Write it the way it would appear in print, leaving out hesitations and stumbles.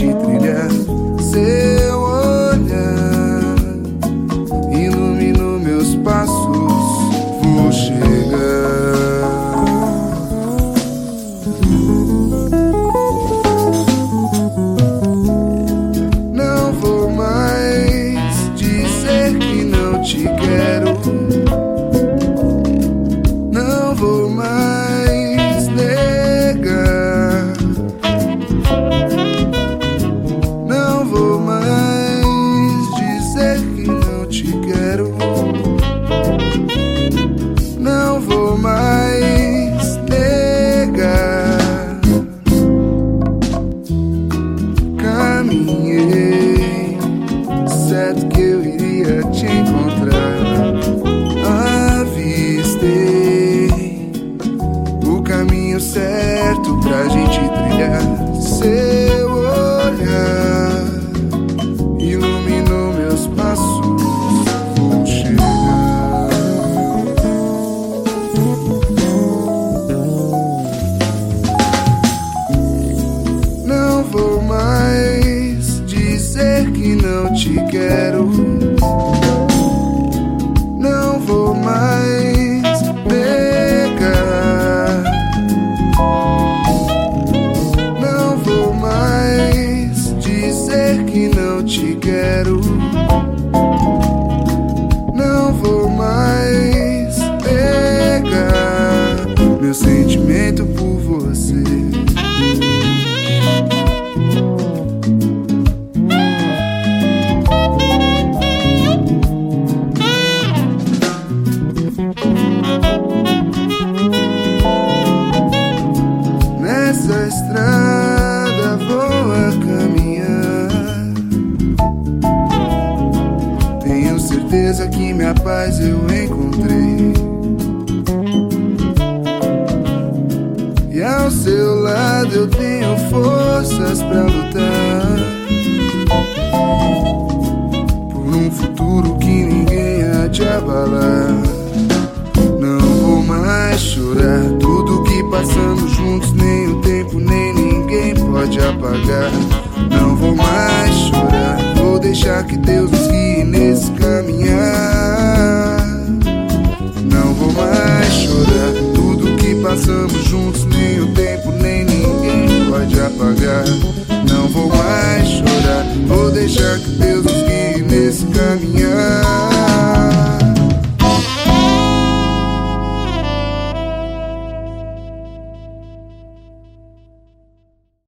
gente trilhar. Seu olhar iluminou meus passos. Vou chegar. Não vou mais dizer que não te quero. Não vou mais negar. Não vou mais dizer que não te quero. Não vou mais negar. Caminhei, certo que eu iria te encontrar. Avistei o caminho certo pra gente trilhar. Seu olhar iluminou meus passos. Vou chegar. Não vou mais dizer que não te quero. Não vou mais negar. Não vou mais dizer que não te quero. Não vou mais negar meu sentimento por você. Nessa estrada vou a caminhar. Tenho certeza que minha paz eu encontrei. E ao seu lado eu tenho forças pra lutar por um futuro que ninguém há de abalar. Não vou mais chorar. Tudo que passamos juntos, nem o tempo, nem ninguém pode apagar. Não vou mais chorar. Vou deixar que Deus nos guie nesse caminhar. Não vou mais chorar. Tudo que passamos juntos, nem o tempo, nem ninguém pode apagar.